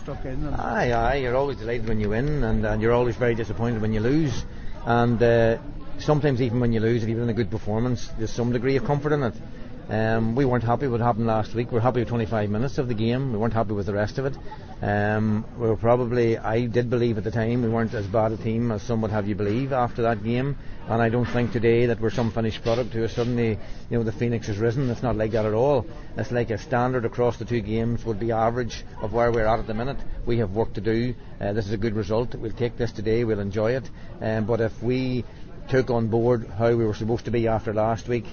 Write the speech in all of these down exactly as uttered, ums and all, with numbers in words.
stuck in. And aye, aye, you're always delighted when you win, and, and you're always very disappointed when you lose. And uh, sometimes even when you lose, if you've done a good performance, there's some degree of comfort in it. Um, we weren't happy with what happened last week. We were happy with twenty-five minutes of the game. We weren't happy with the rest of it. Um, we were probably, I did believe at the time, we weren't as bad a team as some would have you believe after that game. And I don't think today that we're some finished product who is suddenly, you know, the phoenix has risen. It's not like that at all. It's like a standard across the two games would be average of where we're at at the minute. We have work to do. Uh, this is a good result. We'll take this today. We'll enjoy it. Um, but if we took on board how we were supposed to be after last week,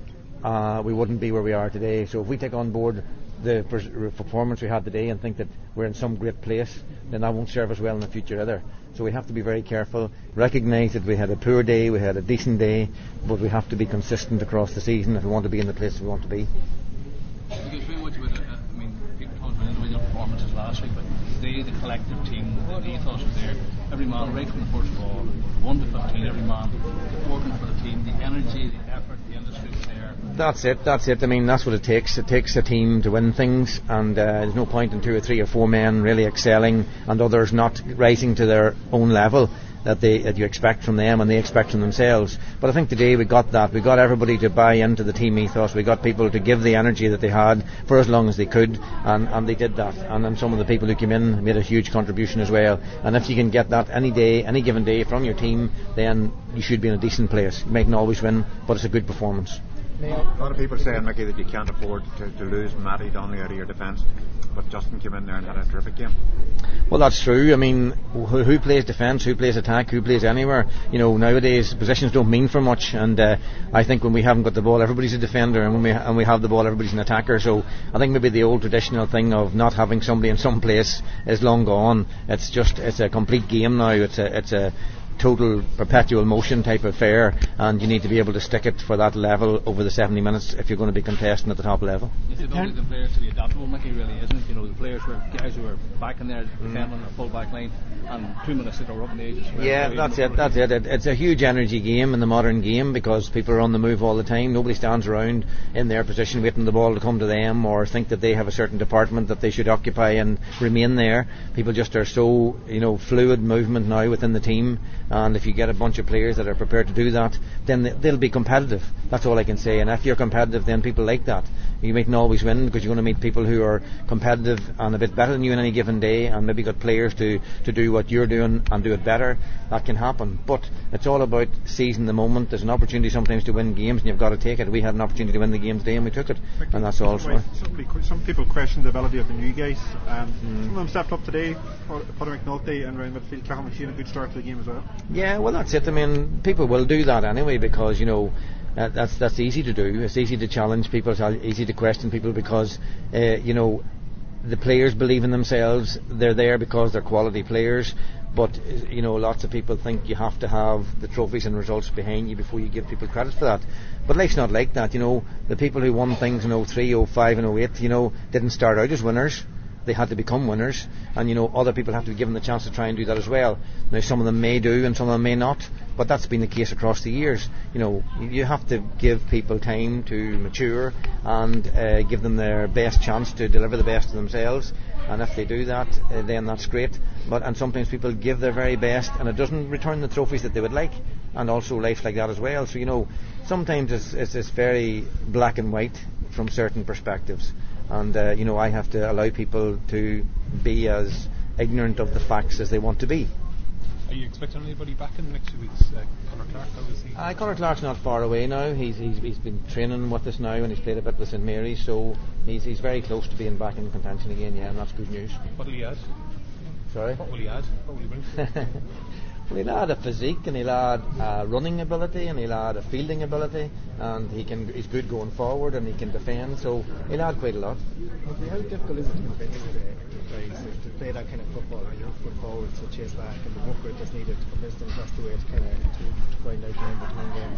Uh, we wouldn't be where we are today. So if we take on board the performance we had today and think that we're in some great place, then that won't serve us well in the future either. So we have to be very careful, recognise that we had a poor day, we had a decent day, but we have to be consistent across the season if we want to be in the place we want to be. Because very much about, uh, I mean, people talked about individual performances last week, but today the collective team, the ethos was there. Every man, right from the first ball, one to fifteen, every man working for the team, the energy, the effort, the industry was there. That's it, that's it. I mean, that's what it takes. It takes a team to win things, and uh, there's no point in two or three or four men really excelling and others not rising to their own level that they that you expect from them and they expect from themselves. But I think today we got that. We got everybody to buy into the team ethos. We got people to give the energy that they had for as long as they could, and, and they did that. And then some of the people who came in made a huge contribution as well. And if you can get that any day, any given day from your team, then you should be in a decent place. You mightn't always win, but it's a good performance. A lot of people saying, Mickey, that you can't afford to, to lose Matty Donnelly out of your defence, but Justin came in there and had a terrific game. Well, that's true. I mean, who, who plays defence, who plays attack, who plays anywhere? You know, nowadays positions don't mean for much, and uh, I think when we haven't got the ball, everybody's a defender, and when we and we have the ball, everybody's an attacker. So I think maybe the old traditional thing of not having somebody in some place is long gone. It's just it's a complete game now. It's a it's a total perpetual motion type of affair, and you need to be able to stick it for that level over the seventy minutes if you're going to be contesting at the top level. It's the ability of the players to be adaptable, Mickey, really, isn't it? You know, the players were guys who were back in there defending on the full back line, and two minutes later were up in the ages. Yeah, that's it, that's it. it. It's a huge energy game in the modern game because people are on the move all the time. Nobody stands around in their position waiting the ball to come to them or think that they have a certain department that they should occupy and remain there. People just are so, you know, fluid movement now within the team. And if you get a bunch of players that are prepared to do that, then they'll be competitive. That's all I can say. And if you're competitive, then people like that. You mightn't always win because you're going to meet people who are competitive and a bit better than you in any given day, and maybe got players to, to do what you're doing and do it better. That can happen. But it's all about seizing the moment. There's an opportunity sometimes to win games, and you've got to take it. We had an opportunity to win the game today, and we took it. Mickey, and that's all. Some, some people question the ability of the new guys. Um, mm. Some of them stepped up today. Paddy McNulty and Ryan Midfield, Cathal McShane, a good start to the game as well. Yeah, well, that's it. I mean, people will do that anyway because, you know, uh, that's that's easy to do. It's easy to challenge people. It's easy to question people because, uh, you know, the players believe in themselves. They're there because they're quality players. But, you know, lots of people think you have to have the trophies and results behind you before you give people credit for that. But life's not like that. You know, the people who won things in oh three, oh five and oh eight, you know, didn't start out as winners. They had to become winners, and you know other people have to be given the chance to try and do that as well. Now some of them may do and some of them may not, but that's been the case across the years. You know, you have to give people time to mature and uh, give them their best chance to deliver the best of themselves, and if they do that, uh, then that's great. But and sometimes people give their very best and it doesn't return the trophies that they would like, and also life's like that as well. So you know, sometimes it's, it's, it's very black and white from certain perspectives. And, uh, you know, I have to allow people to be as ignorant of the facts as they want to be. Are you expecting anybody back in the next few weeks? Uh, Conor Clark, how is he? Uh, Conor Clark's not far away now. He's, he's he's been training with us now, and he's played a bit with St Mary's, so he's he's very close to being back in contention again, yeah, and that's good news. What will he add? Sorry? What will he add? What will he bring? Well, he'll add a physique, and he'll add a running ability, and he'll add a fielding ability, and he can he's good going forward, and he can defend, so he'll add quite a lot. Okay, how difficult is it to convince guys to play that kind of football, where you have to put forward to chase back, and the work rate that's needed to convince them that's the way to kind of to, to find out in between games?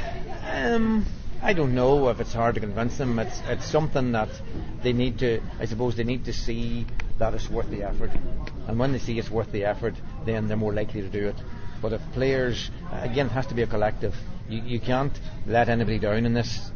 Um, I don't know if it's hard to convince them. It's it's something that they need to, I suppose they need to see that it's worth the effort, and when they see it's worth the effort, then they're more likely to do it. But if players, again, it has to be a collective. You, you can't let anybody down in this.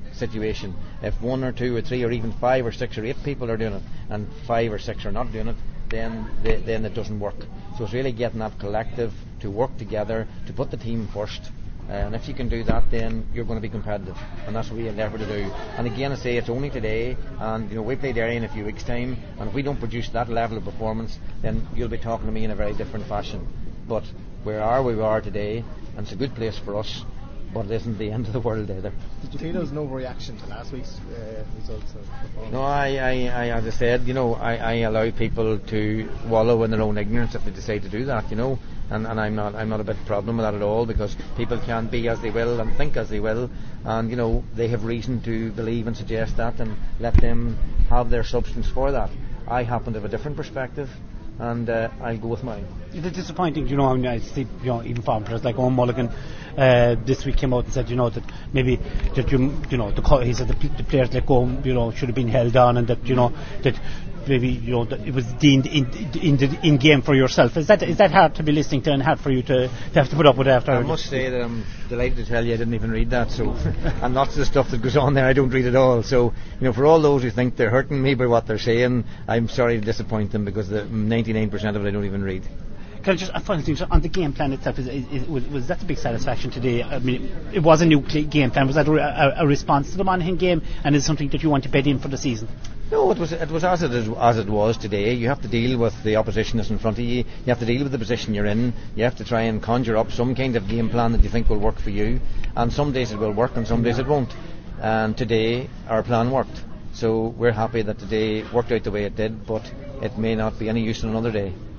situation. If one or two or three or even five or six or eight people are doing it, and five or six are not doing it, then they, then it doesn't work. So it's really getting that collective to work together, to put the team first. Uh, and if you can do that, then you're going to be competitive, and that's what we endeavour to do. And again, I say it's only today, and you know we play Derry in a few weeks' time, and if we don't produce that level of performance, then you'll be talking to me in a very different fashion. But where are we are today, and it's a good place for us, but it isn't the end of the world either. Did you feel there was no reaction to last week's uh, results or performance? No, I, I, I, as I said, you know, I, I allow people to wallow in their own ignorance if they decide to do that, you know, and, and I'm not, I'm not a bit of a problem with that at all, because people can be as they will and think as they will, and you know, they have reason to believe and suggest that, and let them have their substance for that. I happen to have a different perspective, and uh, I'll go with mine. It's disappointing, you know. I mean, I see, you know, even farm players like Owen Mulligan uh, this week came out and said, you know, that maybe that you, you know, the, he said the, the players let go, you know, should have been held on, and that you know that maybe you know that it was deemed in in, the, in game for yourself. Is that is that hard to be listening to and hard for you to, to have to put up with after? I must say that I'm delighted to tell you I didn't even read that. So, and lots of the stuff that goes on there I don't read at all. So, you know, for all those who think they're hurting me by what they're saying, I'm sorry to disappoint them, because the ninety-nine percent of it I don't even read. Can I just a final thing so on the game plan itself? Is, is, is, was, was that a big satisfaction today? I mean, it was a new play, game plan. Was that a, a, a response to the Monaghan game, and is it something that you want to bed in for the season? No, it was it was as it is, as it was today. You have to deal with the opposition that's in front of you. You have to deal with the position you're in. You have to try and conjure up some kind of game plan that you think will work for you. And some days it will work, and some days it won't. And today our plan worked. So we're happy that today worked out the way it did, but it may not be any use on another day.